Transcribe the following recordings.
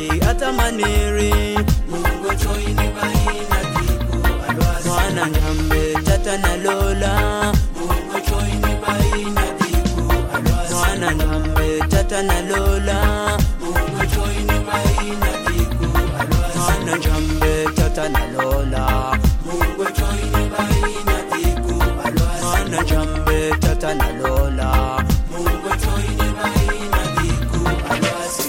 gwari atamaniri Mungu choini baina tiku alwasi Mwana njambe tata na lola Mungu choini baina tiku alwasi Mwana njambe tata na lola Mungu choini baina tiku alwasi Mwana njambe tata na lola Mungu choini baina tiku alwasi Mwana njambe tata na lola Mungu choini baina tiku alwasi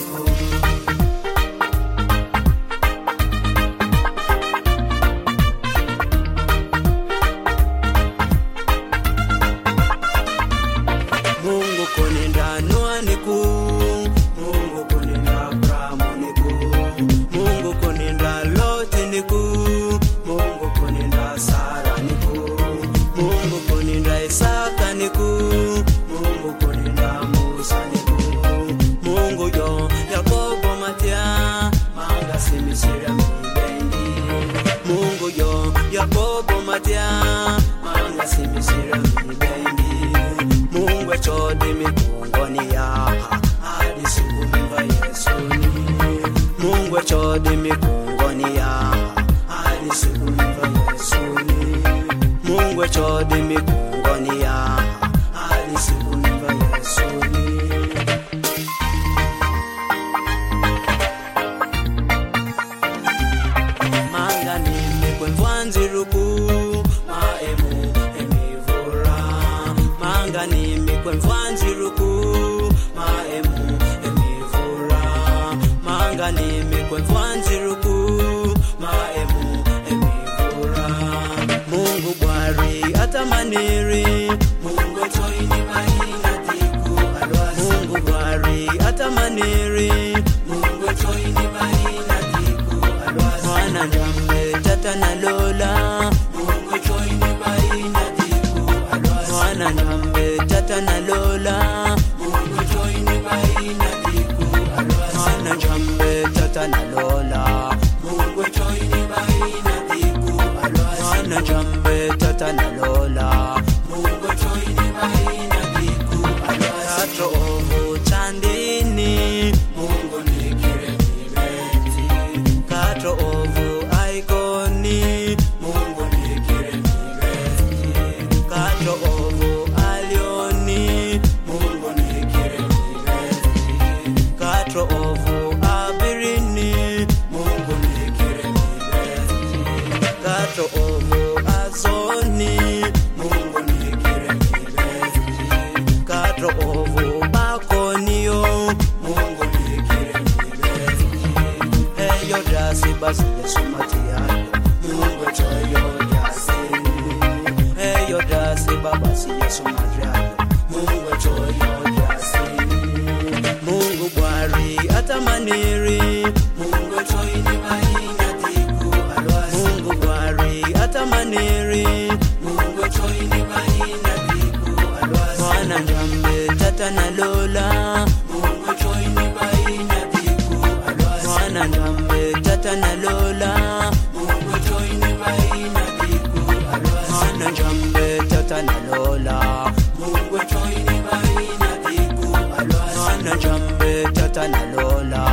Mungu kuninda Noa niku Mungu kuninda Abrahamu niku Mungu kuninda Loti niku Mungu kuninda Sara niku Mungu kuninda Isaka niku Mungu kuninda Musa niku Mungu yo Yakobo matia Manga simisira mibendi Mungu yo Yakobo matia Manga simisira mibendi Mungu echodi mikungoni ya Hadi siku mimba Yesuni Mungu echodi mikungoni ya Hadi siku mimba Yesuni Mungu echodi mikungoni ya Hadi siku mimba Yesuni Manga nimekwe mvanziruku Maemu emivura Manga nimekwe mvanziruku Maemu emivura Manga nimekwe mvanziruku Maemu emivura Mungu gwari atamaniri Mungu choini baina tiku alwasi Mungu gwari atamaniri Mungu choini baina tiku alwasi Mwana njambe tata na lola Mungu choini baina tiku alwasi Mwana njambe tata na lola Mungu choini baina tiku alwasi Mwana njambe tata na lola Mungu choini baina tiku alwasi Mwana njambe tata na lola Mungu choini baina tiku alwasi Katro ovu chandini Mungu nikire mibeti Katro ovu aikoni Mungu nikire mibeti Katro ovu alioni Mungu nikire mibeti Katro ovu abirini Mungu nikire mibeti Katro ovu azoni Mungu nikire mibeti Katro ovu bakoniyo Mungu nikire mibeti Eyo dasi basi Yesu matiayo Mungu choyo jasini Eyo dasi babasi Yesu matiayo Mungu choyo jasini Mungu gwari atamaniri Mungu choini baina tiku alwasi Mungu gwari atamaniri Mungu choini baina tiku alwasi Mwana njambe tata na lola Mungu choini baina tiku alwasi Mwana njambe tata na lola Mungu choini baina tiku alwasi Mwana njambe tata na lola Mungu choini baina tiku alwasi Mwana njambe tata na lola